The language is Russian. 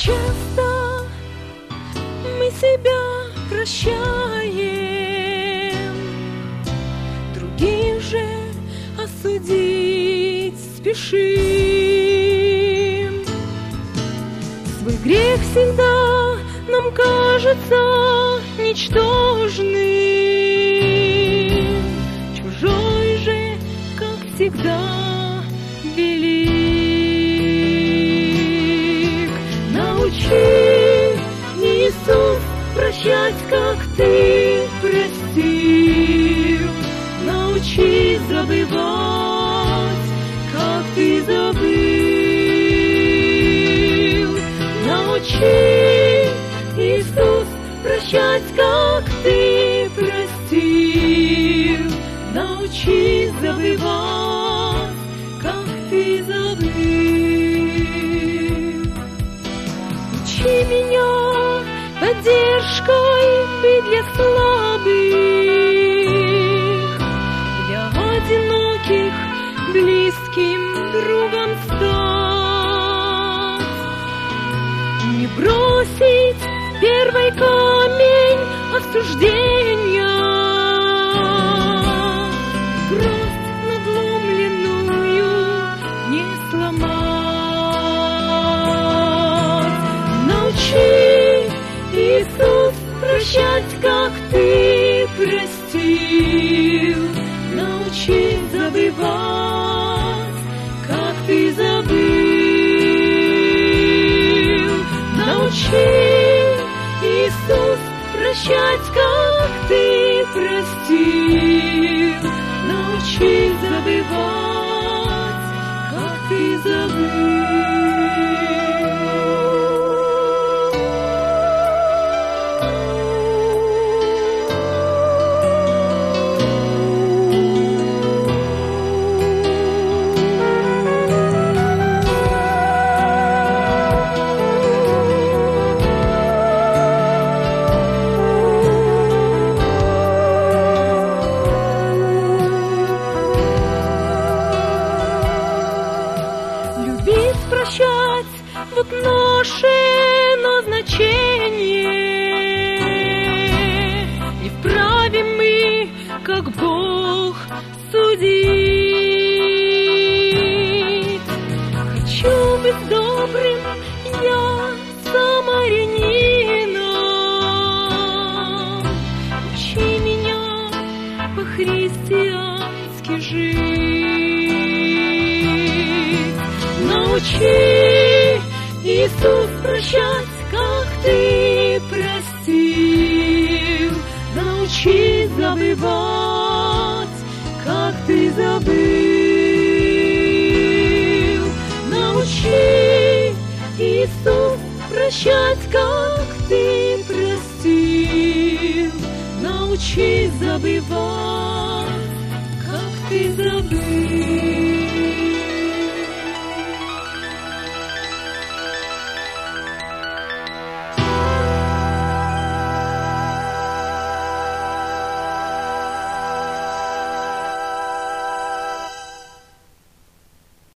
часто мы себя прощаем, других же осудить спешим. Свой грех всегда нам кажется ничтожным, чужой же, как всегда, велик. Научи, Иисус, прощать, как Ты простил. Научи забывать, как Ты забыл. Научи, Иисус, прощать, как Ты простил. Научи забывать, как Ты забыл. Учи меня поддержкой быть для слабых, для одиноких близким другом стать. Не бросить первый камень осуждения, гроздь надломленную не сломать. Научи, Иисус, прощать, как Ты простил. Научи забывать, как Ты забыл. Научи, Иисус, прощать, как Ты простил. Научи забывать, как Ты забыл. Прощать, вот наше назначение. Не вправе мы, как Бог, судить. Хочу быть добрым я самарянином. Учи меня по-христиански жить. Научи, Иисус, прощать, как Ты простил. Научи забывать, как Ты забыл. Научи, Иисус, прощать, как Ты простил. Научи забывать, как Ты забыл.